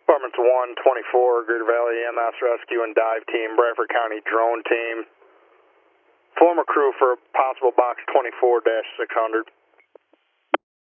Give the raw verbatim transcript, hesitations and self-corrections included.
Departments one twenty-four, Greater Valley E M S Rescue and Dive Team, Bradford County Drone Team. Form a crew for possible box twenty-four dash six hundred.